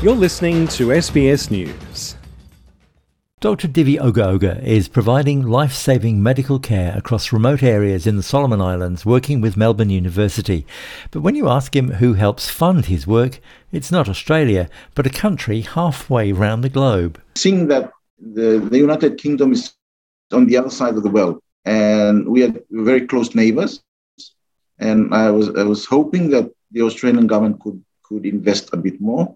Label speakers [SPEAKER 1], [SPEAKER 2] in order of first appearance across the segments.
[SPEAKER 1] You're listening to SBS News.
[SPEAKER 2] Dr. Divi Oga is providing life-saving medical care across remote areas in the Solomon Islands, working with Melbourne University. But when you ask him who helps fund his work, it's not Australia, but a country halfway round the globe.
[SPEAKER 3] Seeing that the United Kingdom is on the other side of the world, and we are very close neighbours, and I was hoping that the Australian government could invest a bit more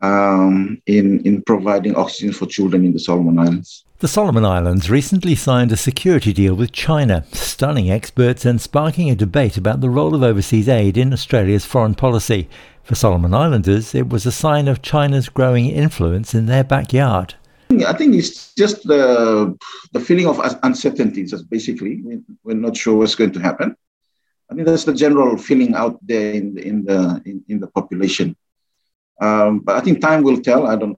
[SPEAKER 3] in providing oxygen for children in the Solomon Islands.
[SPEAKER 2] The Solomon Islands recently signed a security deal with China, stunning experts and sparking a debate about the role of overseas aid in Australia's foreign policy. For Solomon Islanders, it was a sign of China's growing influence in their backyard.
[SPEAKER 3] I think it's just the feeling of uncertainty. Just basically, we're not sure what's going to happen. I think that's the general feeling out there in the population. But I think time will tell. I don't,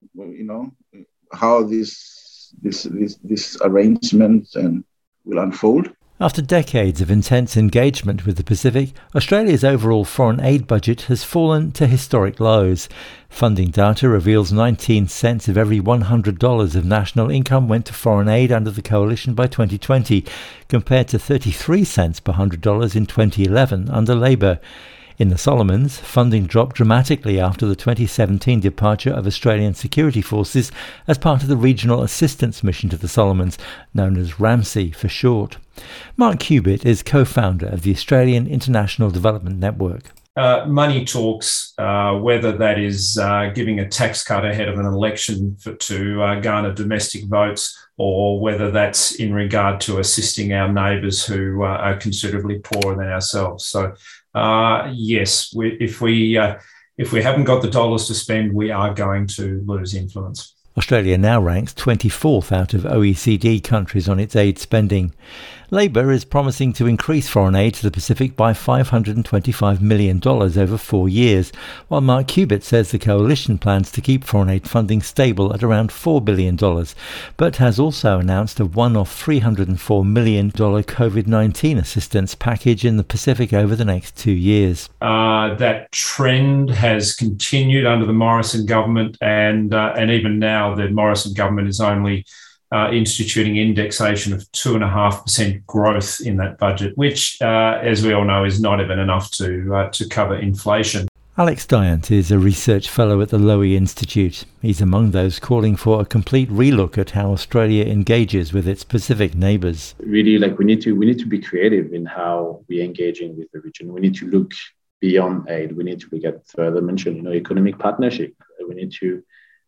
[SPEAKER 3] how this arrangement will unfold.
[SPEAKER 2] After decades of intense engagement with the Pacific, Australia's overall foreign aid budget has fallen to historic lows. Funding data reveals 19 cents of every $100 of national income went to foreign aid under the coalition by 2020, compared to 33 cents per $100 in 2011 under Labor. In the Solomons, funding dropped dramatically after the 2017 departure of Australian security forces as part of the Regional Assistance Mission to the Solomons, known as RAMSI for short. Mark Cubitt is co-founder of the Australian International Development Network.
[SPEAKER 4] Money talks, whether that is giving a tax cut ahead of an election to garner domestic votes, or whether that's in regard to assisting our neighbours who are considerably poorer than ourselves. So, yes, if we haven't got the dollars to spend, we are going to lose influence.
[SPEAKER 2] Australia now ranks 24th out of OECD countries on its aid spending. Labor is promising to increase foreign aid to the Pacific by $525 million over 4 years, while Mark Cubitt says the coalition plans to keep foreign aid funding stable at around $4 billion, but has also announced a one-off $304 million COVID-19 assistance package in the Pacific over the next 2 years.
[SPEAKER 4] That trend has continued under the Morrison government, and even now the Morrison government is only instituting indexation of 2.5% growth in that budget, which, as we all know, is not even enough to cover inflation.
[SPEAKER 2] Alex Dyant is a research fellow at the Lowy Institute. He's among those calling for a complete relook at how Australia engages with its Pacific neighbours.
[SPEAKER 5] Really, we need to be creative in how we're engaging with the region. We need to look beyond aid. We need to look at further mentioned, economic partnership. We need to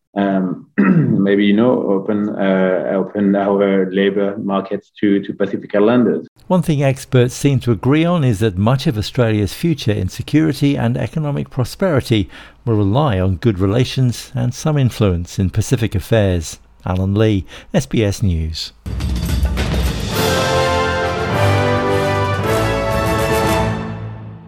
[SPEAKER 5] maybe open our labour markets to Pacific Islanders.
[SPEAKER 2] One thing experts seem to agree on is that much of Australia's future in security and economic prosperity will rely on good relations and some influence in Pacific affairs. Alan Lee, SBS News.